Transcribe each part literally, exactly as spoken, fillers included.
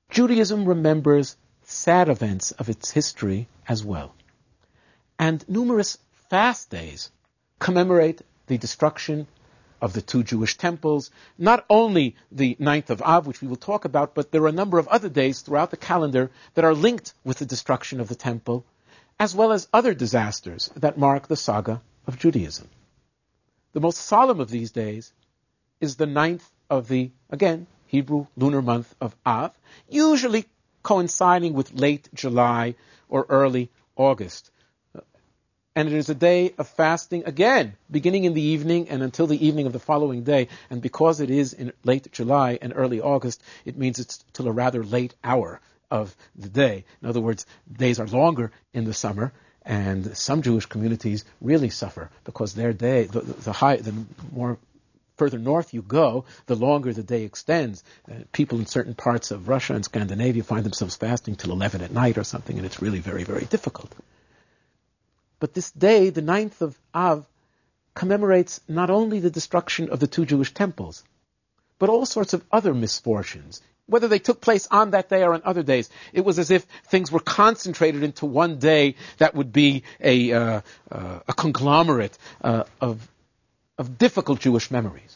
Judaism remembers sad events of its history as well. And numerous fast days commemorate the destruction of the two Jewish temples, not only the ninth of Av, which we will talk about, but there are a number of other days throughout the calendar that are linked with the destruction of the temple, as well as other disasters that mark the saga of Judaism. The most solemn of these days is the ninth of the, again, Hebrew lunar month of Av, usually coinciding with late July or early August. And it is a day of fasting, again, beginning in the evening and until the evening of the following day. And because it is in late July and early August, it means it's till a rather late hour of the day. In other words, days are longer in the summer, and some Jewish communities really suffer because their day, the, the high, the more further north you go, the longer the day extends. Uh, people in certain parts of Russia and Scandinavia find themselves fasting till eleven at night or something, and it's really very, very difficult. But this day, the ninth of Av, commemorates not only the destruction of the two Jewish temples, but all sorts of other misfortunes. Whether they took place on that day or on other days, it was as if things were concentrated into one day that would be a, uh, uh, a conglomerate uh, of, of difficult Jewish memories.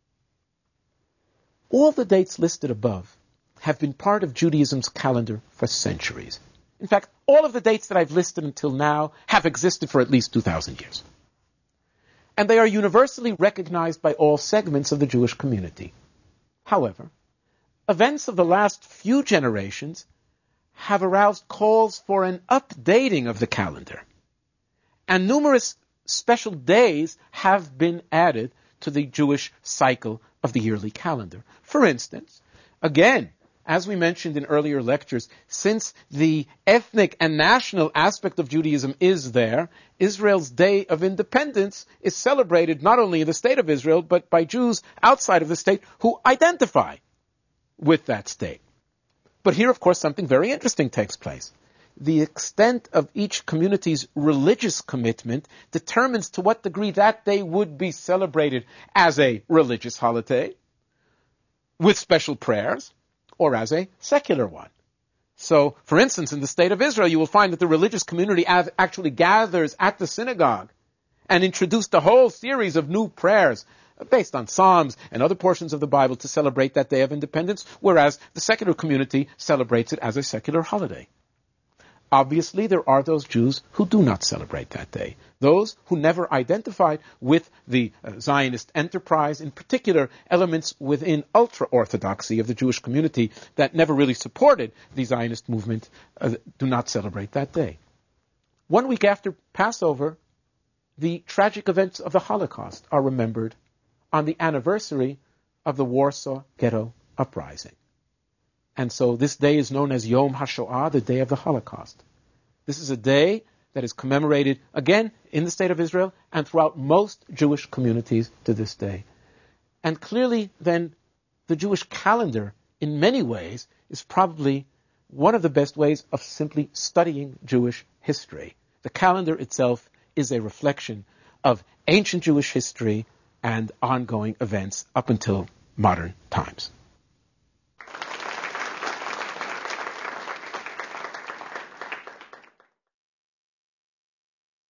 All the dates listed above have been part of Judaism's calendar for centuries. In fact, all of the dates that I've listed until now have existed for at least two thousand years. And they are universally recognized by all segments of the Jewish community. However, events of the last few generations have aroused calls for an updating of the calendar. And numerous special days have been added to the Jewish cycle of the yearly calendar. For instance, again, as we mentioned in earlier lectures, since the ethnic and national aspect of Judaism is there, Israel's Day of Independence is celebrated not only in the state of Israel, but by Jews outside of the state who identify with that state. But here, of course, something very interesting takes place. The extent of each community's religious commitment determines to what degree that day would be celebrated as a religious holiday, with special prayers, or as a secular one. So, for instance, in the state of Israel, you will find that the religious community actually gathers at the synagogue and introduced a whole series of new prayers based on Psalms and other portions of the Bible to celebrate that Day of Independence, whereas the secular community celebrates it as a secular holiday. Obviously, there are those Jews who do not celebrate that day. Those who never identified with the uh, Zionist enterprise, in particular elements within ultra-Orthodoxy of the Jewish community that never really supported the Zionist movement, uh, do not celebrate that day. One week after Passover, the tragic events of the Holocaust are remembered on the anniversary of the Warsaw Ghetto Uprising. And so this day is known as Yom HaShoah, the Day of the Holocaust. This is a day that is commemorated, again, in the state of Israel and throughout most Jewish communities to this day. And clearly, then, the Jewish calendar, in many ways, is probably one of the best ways of simply studying Jewish history. The calendar itself is a reflection of ancient Jewish history and ongoing events up until modern times.